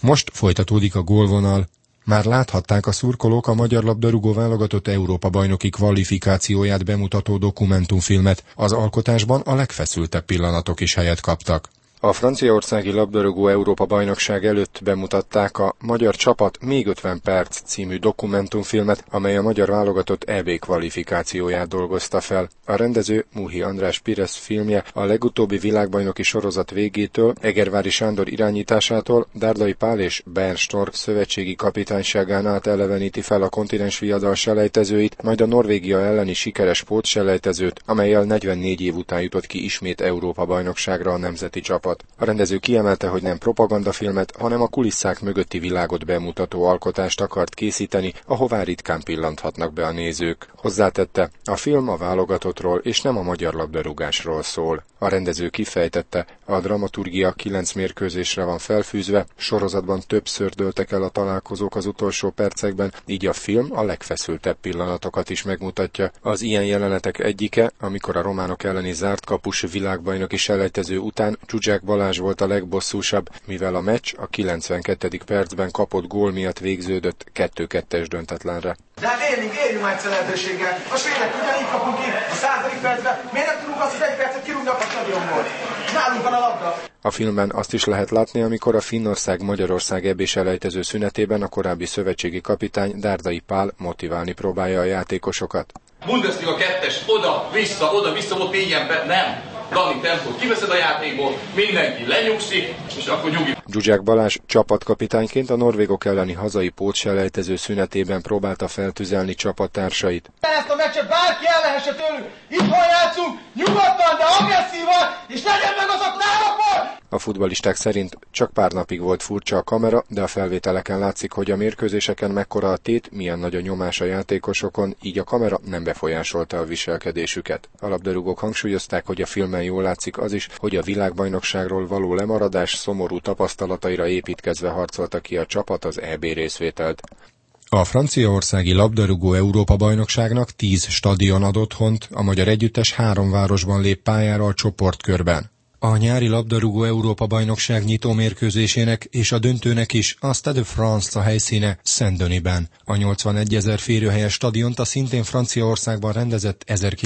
Most folytatódik a gólvonal. Már láthatták a szurkolók a magyar labdarúgó válogatott Európa-bajnoki kvalifikációját bemutató dokumentumfilmet. Az alkotásban a legfeszültebb pillanatok is helyet kaptak. A franciaországi labdarúgó Európa-bajnokság előtt bemutatták a Magyar csapat még 50 perc című dokumentumfilmet, amely a magyar válogatott EB kvalifikációját dolgozta fel. A rendező Muhi András Pires filmje a legutóbbi világbajnoki sorozat végétől, Egervári Sándor irányításától Dárdai Pál és Bernd Stork szövetségi kapitányságán át eleveníti fel a kontinens viadal selejtezőit, majd a Norvégia elleni sikeres pótselejtezőt, amellyel 44 év után jutott ki ismét Európa-bajnokságra a nemzeti csapat. A rendező kiemelte, hogy nem propagandafilmet, hanem a kulisszák mögötti világot bemutató alkotást akart készíteni, ahová ritkán pillanthatnak be a nézők. Hozzátette, a film a válogatottról és nem a magyar labdarúgásról szól. A rendező kifejtette, a dramaturgia 9 mérkőzésre van felfűzve, sorozatban többször dőltek el a találkozók az utolsó percekben, így a film a legfeszültebb pillanatokat is megmutatja. Az ilyen jelenetek egyike, amikor a románok elleni zárt kapus világbajnoki selejtező után Zsuzsák Balázs volt a legbosszúsabb, mivel a meccs a 92. percben kapott gól miatt végződött 2-2-es döntetlenre. De hát érjünk már egyszer lehetőséggel. A svédek ugyanígy kapunk ki a 100. percben. Miért nem tudunk azt az egy percet kirúgnak a stadionból? Nálunk van a labda. A filmben azt is lehet látni, amikor a Finnország-Magyarország EB-selejtező szünetében a korábbi szövetségi kapitány Dárdai Pál motiválni próbálja a játékosokat. Bundesliga 2-es, oda-vissza volt 4 ember, nem. Dani tempót kiveszed a játékból, mindenki lenyugszik, és akkor nyugi. Zsuzsák Balázs csapatkapitányként a norvégok elleni hazai pótselejtező szünetében próbálta feltüzelni csapattársait. Ezt a meccset bárki ellenhesse tőlünk, itthon játszunk, nyugodtan, de agresszívan, és legyen meg az a távapor! A futballisták szerint csak pár napig volt furcsa a kamera, de a felvételeken látszik, hogy a mérkőzéseken mekkora a tét, milyen nagy a nyomás a játékosokon, így a kamera nem befolyásolta a viselkedésüket. A labdarúgók hangsúlyozták, hogy a filmen jól látszik az is, hogy a világbajnokságról való lemaradás szomorú tapasztalataira építkezve harcolta ki a csapat az EB részvételt. A franciaországi labdarúgó Európa-bajnokságnak 10 stadion ad otthont, a magyar együttes 3 városban lép pályára a csoportkörben. A nyári labdarúgó Európa-bajnokság nyitó mérkőzésének és a döntőnek is a Stade de France a helyszíne Saint-Denisben. A 81 000 férőhelyes stadiont a szintén Franciaországban rendezett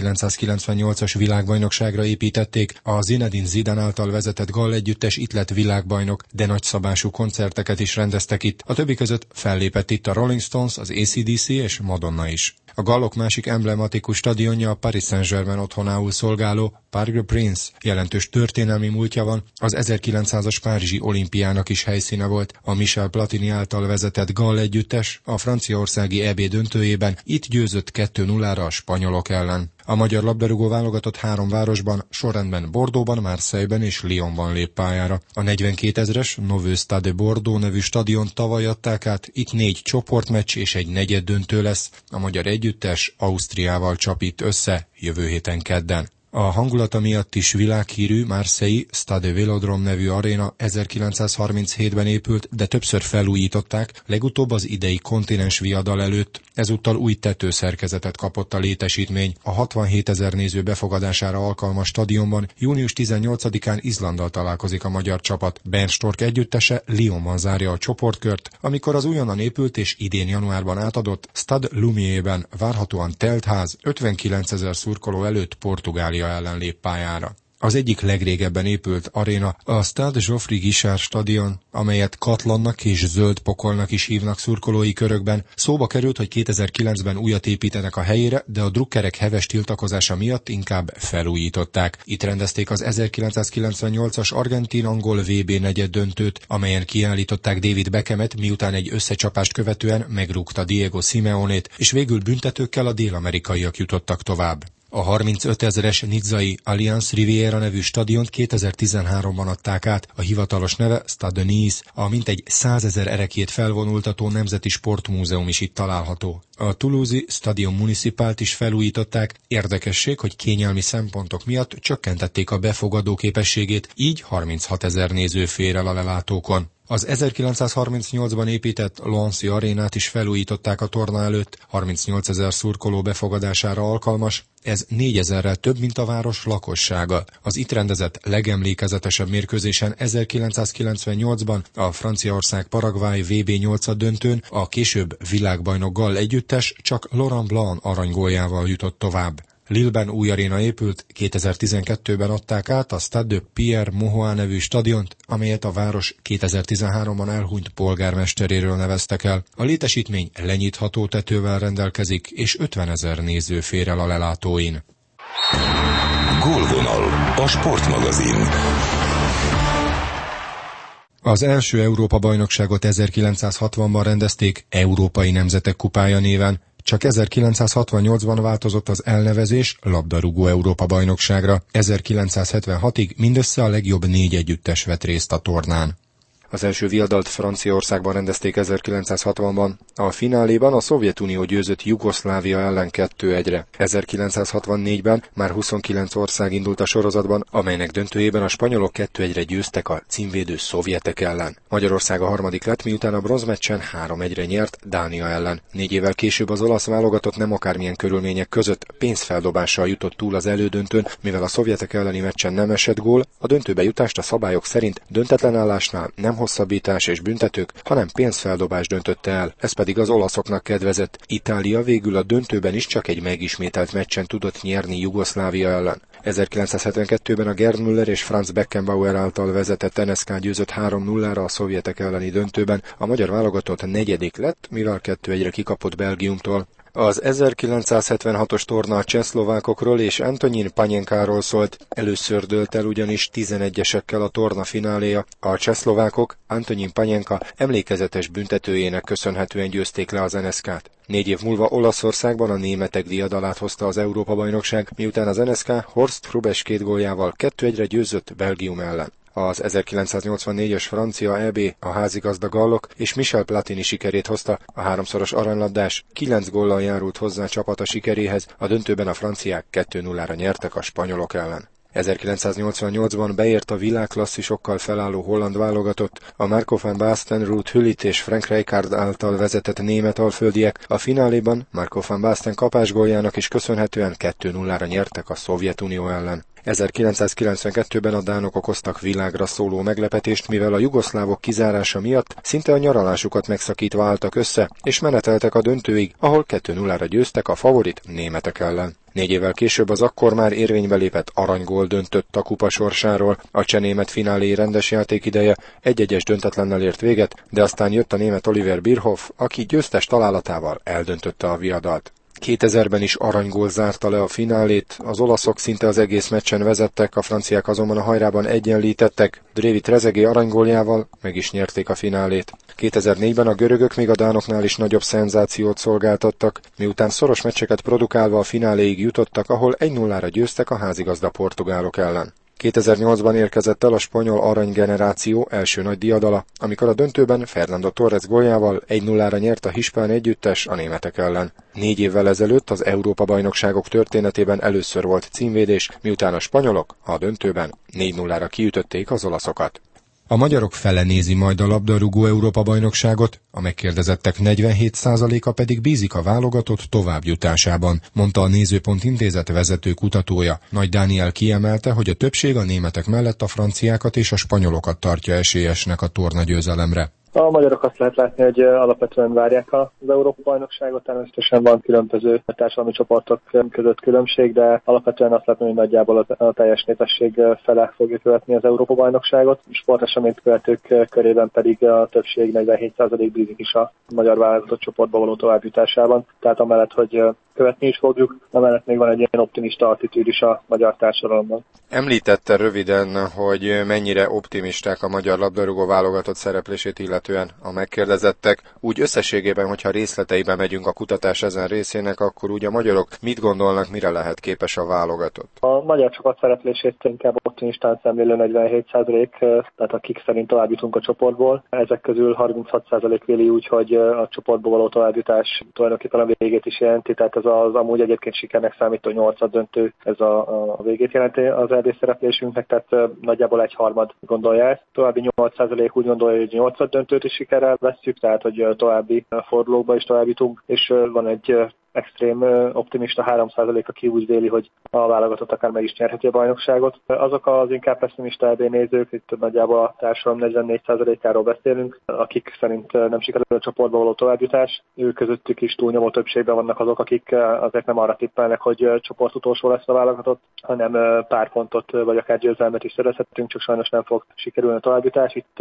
1998-as világbajnokságra építették, a Zinedine Zidane által vezetett Gall együttes itt lett világbajnok, de nagyszabású koncerteket is rendeztek itt. A többi között fellépett itt a Rolling Stones, az AC/DC és Madonna is. A gallok másik emblematikus stadionja a Paris Saint-Germain otthonául szolgáló Parc des Princes. Jelentős történelmi múltja van, az 1900-as párizsi olimpiának is helyszíne volt. A Michel Platini által vezetett Gall együttes a franciaországi EB döntőjében itt győzött 2-0-ra a spanyolok ellen. A magyar labdarúgó válogatott 3 városban, sorrendben Bordeauxban, Marseille-ben és Lyonban lép pályára. A 42 000-es Nouveau Stade de Bordeaux nevű stadion tavaly adták át, itt 4 csoportmeccs és egy negyed döntő lesz. A magyar együttes Ausztriával csapít össze jövő héten kedden. A hangulata miatt is világhírű Marseille Stade Vélodrome nevű aréna 1937-ben épült, de többször felújították, legutóbb az idei kontinens viadal előtt. Ezúttal új tetőszerkezetet kapott a létesítmény. A 67 000 néző befogadására alkalmas stadionban június 18-án Izlanddal találkozik a magyar csapat. Bernd Stork együttese Lyonban zárja a csoportkört, amikor az újonnan épült és idén januárban átadott Stade Lumière-ben várhatóan teltház 59 000 szurkoló előtt Portugália ellen lép pályára. Az egyik legrégebben épült aréna a Stade Geoffroy Guichard stadion, amelyet Katlannak és Zöld Pokolnak is hívnak szurkolói körökben. Szóba került, hogy 2009-ben újat építenek a helyére, de a drukkerek heves tiltakozása miatt inkább felújították. Itt rendezték az 1998-as argentin-angol VB negyed döntőt, amelyen kiállították David Beckhamet, miután egy összecsapást követően megrúgta Diego Simeonét, és végül büntetőkkel a dél-amerikaiak jutottak tovább. A 35 000-es nizzai Allianz Riviera nevű stadiont 2013-ban adták át, a hivatalos neve Stade de Nice, a mintegy 100 000 ereklyét felvonultató nemzeti sportmúzeum is itt található. A toulouse-i Stadion Municipált is felújították, érdekesség, hogy kényelmi szempontok miatt csökkentették a befogadó képességét, így 36 000 néző fér el a lelátókon. Az 1938-ban épített Lancy arénát is felújították a torna előtt, 38 000 szurkoló befogadására alkalmas, ez 4000-rel több, mint a város lakossága. Az itt rendezett legemlékezetesebb mérkőzésen 1998-ban a Franciaország-Paraguay VB 8 döntőn a később világbajnok gall együttes csak Laurent Blanc aranygóljával jutott tovább. Lille-ben új aréna épült, 2012-ben adták át a Stade de Pierre Mauroy nevű stadiont, amelyet a város 2013-ban elhunyt polgármesteréről neveztek el. A létesítmény lenyitható tetővel rendelkezik, és 50 000 néző fér el a lelátóin. Gólvonal, a sportmagazin. Az első Európa-bajnokságot 1960-ban rendezték Európai Nemzetek Kupája néven. Csak 1968-ban változott az elnevezés labdarúgó Európa-bajnokságra, 1976-ig mindössze a legjobb 4 együttes vett részt a tornán. Az első viadalt Franciaországban rendezték 1960-ban. A fináléban a Szovjetunió győzött Jugoszlávia ellen 2-1-re. 1964-ben már 29 ország indult a sorozatban, amelynek döntőjében a spanyolok 2-1-re győztek a címvédő szovjetek ellen. Magyarország a harmadik lett, miután a bronzmeccsen 3-1-re nyert Dánia ellen. 4 évvel később az olasz válogatott nem akármilyen körülmények között pénzfeldobással jutott túl az elődöntőn, mivel a szovjetek elleni meccsen nem esett gól, a döntőbe jutást a szabályok szerint döntetlen állásnál nem hosszabbítás és büntetők, hanem pénzfeldobás döntötte el, ez pedig az olaszoknak kedvezett. Itália végül a döntőben is csak egy megismételt meccsen tudott nyerni Jugoszlávia ellen. 1972-ben a Gerd Müller és Franz Beckenbauer által vezetett NSK győzött 3-0-ra a szovjetek elleni döntőben, a magyar válogatott negyedik lett, mivel 2-1-re kikapott Belgiumtól. Az 1976-os torna a csehszlovákokról és Antonín Panenkáról szólt. Először dőlt el ugyanis 11-esekkel a torna fináléja. A csehszlovákok Antonín Panenka emlékezetes büntetőjének köszönhetően győzték le az NSK-t. 4 év múlva Olaszországban a németek diadalát hozta az Európa-bajnokság, miután az NSK Horst Hrubesch 2 góljával 2-1-re győzött Belgium ellen. Az 1984-es francia EB a házigazda gallok és Michel Platini sikerét hozta, a 3-szoros aranylabdás 9 góllal járult hozzá csapata sikeréhez, a döntőben a franciák 2-0-ra nyertek a spanyolok ellen. 1988-ban beért a világklasszisokkal felálló holland válogatott, a Marco van Basten, Ruud Gullit és Frank Rijkaard által vezetett német alföldiek, a fináléban Marco van Basten kapásgóljának is köszönhetően 2-0-ra nyertek a Szovjetunió ellen. 1992-ben a dánok okoztak világra szóló meglepetést, mivel a jugoszlávok kizárása miatt szinte a nyaralásukat megszakítva álltak össze, és meneteltek a döntőig, ahol 2-0-ra győztek a favorit németek ellen. 4 évvel később az akkor már érvénybe lépett aranygól döntött a kupa sorsáról, a cseh-német finálé rendes játékideje 1-1-es döntetlennel ért véget, de aztán jött a német Oliver Bierhoff, aki győztes találatával eldöntötte a viadalt. 2000-ben is aranygól zárta le a finálét, az olaszok szinte az egész meccsen vezettek, a franciák azonban a hajrában egyenlítettek, David Trezeguet aranygóljával meg is nyerték a finálét. 2004-ben a görögök még a dánoknál is nagyobb szenzációt szolgáltattak, miután szoros meccseket produkálva a fináléig jutottak, ahol 1-0-ra győztek a házigazda portugálok ellen. 2008-ban érkezett el a spanyol aranygeneráció első nagy diadala, amikor a döntőben Fernando Torres góljával 1-0-ra nyert a hispán együttes a németek ellen. 4 évvel ezelőtt az Európa-bajnokságok történetében először volt címvédés, miután a spanyolok a döntőben 4-0-ra kiütötték az olaszokat. A magyarok fele nézi majd a labdarúgó Európa-bajnokságot, a megkérdezettek 47%-a pedig bízik a válogatott továbbjutásában, mondta a Nézőpont Intézet vezető kutatója. Nagy Dániel kiemelte, hogy a többség a németek mellett a franciákat és a spanyolokat tartja esélyesnek a tornagyőzelemre. A magyarok azt lehet látni, hogy alapvetően várják az Európa-bajnokságot, természetesen van különböző társadalmi csoportok között különbség, de alapvetően azt látni, hogy nagyjából a teljes népesség fele fogja követni az Európa-bajnokságot. Sporteseményt követők körében pedig a többség 47% bízik is a magyar válogatott csoportba való továbbjutásában. Tehát amellett, hogy követni is fogjuk, amellett még van egy ilyen optimista attitűd is a magyar társadalomban. Említette röviden, hogy mennyire optimisták a magyar labdarúgó válogatott szereplését illetően a megkérdezettek. Úgy összességében, hogyha részleteiben megyünk a kutatás ezen részének, akkor úgy a magyarok mit gondolnak, mire lehet képes a válogatott? A magyar csapat szereplését inkább optimistán szemlélő 47%, tehát akik szerint továbbjutunk a csoportból. Ezek közül 36% véli úgy, hogy a csoportból való továbbjutás tulajdonképpen a végét is jelenti, tehát ez az amúgy egyébként sikernek számító 8. döntő, ez a végét jelenti az EB szereplésünknek, tehát nagyjából 1/3 gondolja ezt. További 8% úgy gondolja, hogy 8 döntőt is sikerrel vesszük, tehát hogy további fordulókba is továbbítunk, és van egy extrém optimista 3%, aki úgy véli, hogy a válogatott akár meg is nyerheti a bajnokságot. Azok az inkább pessimista EB nézők, itt nagyjából a társadalom 44%-áról beszélünk, akik szerint nem sikerül a csoportba való továbbjutás. Ők közöttük is túlnyomó többségben vannak azok, akik azért nem arra tippelnek, hogy csoportutolsó lesz a válogatott, hanem pár pontot vagy akár győzelmet is szerezhetünk, csak sajnos nem fog sikerülni a továbbjutás. Itt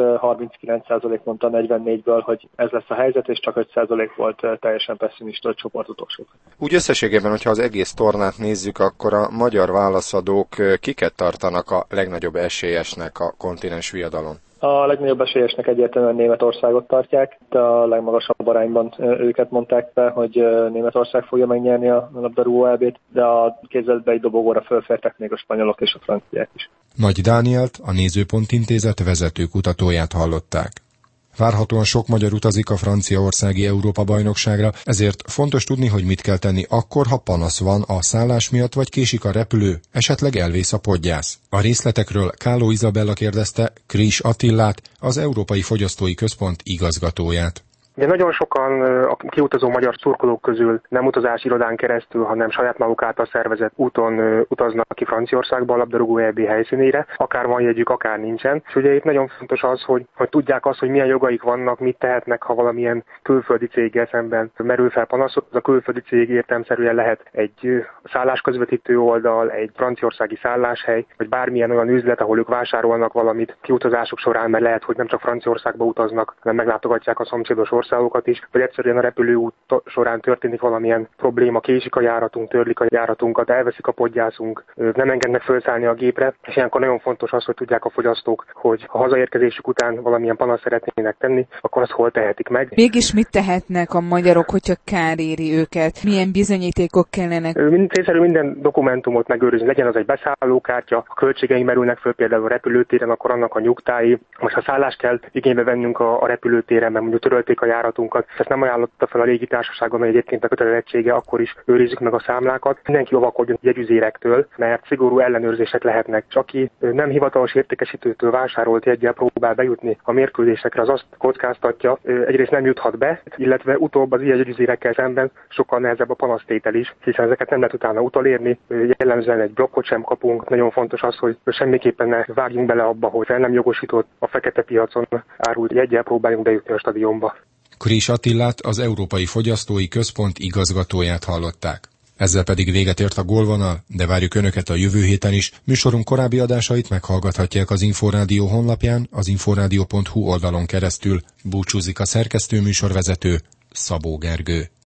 39% mondta 44-ből, hogy ez lesz a helyzet, és csak 5% volt teljesen pessimista a csoportutolsó. Úgy összességében, hogyha az egész tornát nézzük, akkor a magyar válaszadók kiket tartanak a legnagyobb esélyesnek a kontinens viadalon? A legnagyobb esélyesnek egyértelműen Németországot tartják, de a legmagasabb arányban őket mondták be, hogy Németország fogja megnyerni a labdarúgó EB-t, de a kézzelbeli dobogóra fölfértek még a spanyolok és a franciák is. Nagy Dánielt, a Nézőpont Intézet vezető kutatóját hallották. Várhatóan sok magyar utazik a franciaországi Európa-bajnokságra, ezért fontos tudni, hogy mit kell tenni akkor, ha panasz van a szállás miatt, vagy késik a repülő, esetleg elvész a podgyász. A részletekről Káló Izabella kérdezte Kris Attillát, az Európai Fogyasztói Központ igazgatóját. Ugye nagyon sokan a kiutazó magyar szurkolók közül nem utazási irodán keresztül, hanem saját maguk által szervezett úton utaznak ki Franciaországba a labdarúgó EB helyszínére, akár van jegyük, akár nincsen. És ugye itt nagyon fontos az, hogy tudják azt, hogy milyen jogaik vannak, mit tehetnek, ha valamilyen külföldi céggel szemben merül fel panaszot. Az a külföldi cég értelemszerűen lehet egy szállásközvetítő oldal, egy franciaországi szálláshely, vagy bármilyen olyan üzlet, ahol ők vásárolnak valamit kiutazások során, mert lehet, hogy nem csak Franciaországba utaznak, hanem meglátogatják a szomszédos országokat is, vagy egyszerűen a repülőút során történik valamilyen probléma, késik a járatunk, törlik a járatunkat, elveszik a podgyászunk, nem engednek felszállni a gépre, és ilyenkor nagyon fontos az, hogy tudják a fogyasztók, hogy ha hazaérkezésük után valamilyen panaszt szeretnének tenni, akkor azt hol tehetik meg. Mégis mit tehetnek a magyarok, hogyha kár éri őket? Milyen bizonyítékok kellenek? Célszerű minden dokumentumot megőrizni, legyen az egy beszállókártya, a költségei merülnek föl például a repülőtéren, akkor annak a nyugtái, vagy ha szállást kell igénybe vennünk a repülőtéren, mert mondjuk törölték a járatunkat, ezt nem ajánlotta fel a légitársaság, amely egyébként a kötelezettsége, akkor is őrizzük meg a számlákat. Mindenki óvakodjon jegyüzérektől, mert szigorú ellenőrzések lehetnek. Csak aki nem hivatalos értékesítőtől vásárolt jeggyel próbál bejutni a mérkőzésekre, az azt kockáztatja, egyrészt nem juthat be, illetve utóbb az ilyen jegyüzérekkel szemben sokkal nehezebb a panasztétel is, hiszen ezeket nem lehet utána utolérni, jellemzően egy blokkot sem kapunk. Nagyon fontos az, hogy semmiképpen ne vágjunk bele abba, hogy fel nem jogosított a fekete piacon árult jeggyel próbáljunk bejutni a stadionba. Kris Attillát, az Európai Fogyasztói Központ igazgatóját hallották. Ezzel pedig véget ért a Gólvonal, de várjuk Önöket a jövő héten is. Műsorunk korábbi adásait meghallgathatják az Inforádió honlapján, az inforádió.hu oldalon keresztül. Búcsúzik a szerkesztő műsorvezető, Szabó Gergő.